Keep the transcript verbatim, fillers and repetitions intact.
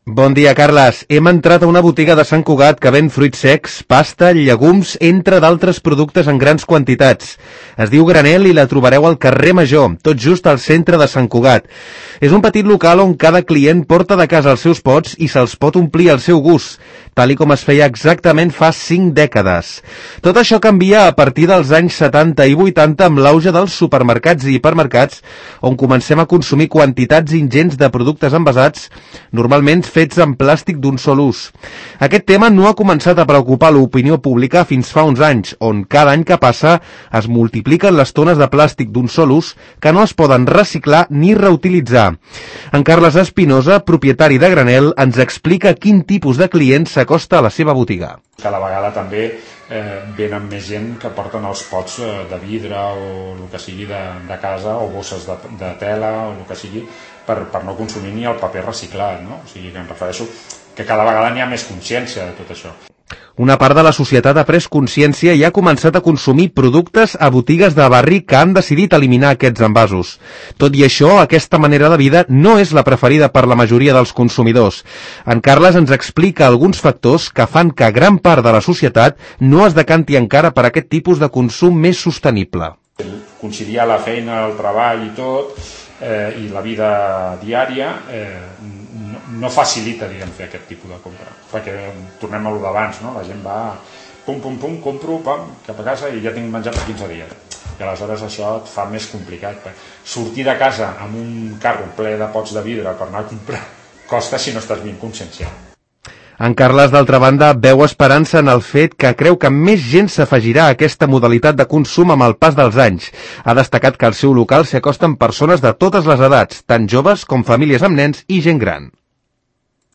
Bon dia, Carles. Hem entrat a una botiga de Sant Cugat que ven fruits secs, pasta, llegums, entre d'altres productes en grans quantitats. Es diu Granel i la trobareu al carrer Major, tot just al centre de Sant Cugat. És un petit local on cada client porta de casa els seus pots i se'ls pot omplir al seu gust, tal i com es feia exactament fa cinc dècades. Tot això canvia a partir dels anys setanta i vuitanta amb l'auge dels supermercats i hipermercats, on comencem a consumir quantitats ingents de productes envasats, normalment fets en plàstic d'un sol ús. Aquest tema no ha començat a preocupar l'opinió pública fins fa uns anys, on cada any que passa es multipliquen les tones de plàstic d'un sol ús que no es poden reciclar ni reutilitzar. En Carles Espinosa, propietari de Granel, ens explica quin tipus de client s'acosta a la seva botiga. Cada vegada també eh, venen més gent que porten els pots eh, de vidre o el que sigui de, de casa o bosses de, de tela o el que sigui per, per no consumir ni el paper reciclat, no? O sigui que em refereixo que cada vegada n'hi ha més consciència de tot això. Una part de la societat ha pres consciència i ha començat a consumir productes a botigues de barri que han decidit eliminar aquests envasos. Tot i això, aquesta manera de vida no és la preferida per la majoria dels consumidors. En Carles ens explica alguns factors que fan que gran part de la societat no es decanti encara per aquest tipus de consum més sostenible. Conciliar la feina, el treball i tot, eh, i la vida diària, eh, no, no facilita, diguem, fer aquest tipus de compra. Perquè tornem a lo d'abans, no? La gent va, pum, pum, pum, compro, pam, cap a casa i ja tinc menjat per quinze dies. I aleshores això et fa més complicat. Sortir de casa amb un carro ple de pots de vidre per anar a comprar costa si no estàs ben conscienciat. En Carles, d'altra banda, veu esperança en el fet que creu que més gent s'afegirà a aquesta modalitat de consum amb el pas dels anys. Ha destacat que al seu local s'hi acosten persones de totes les edats, tant joves com famílies amb nens i gent gran.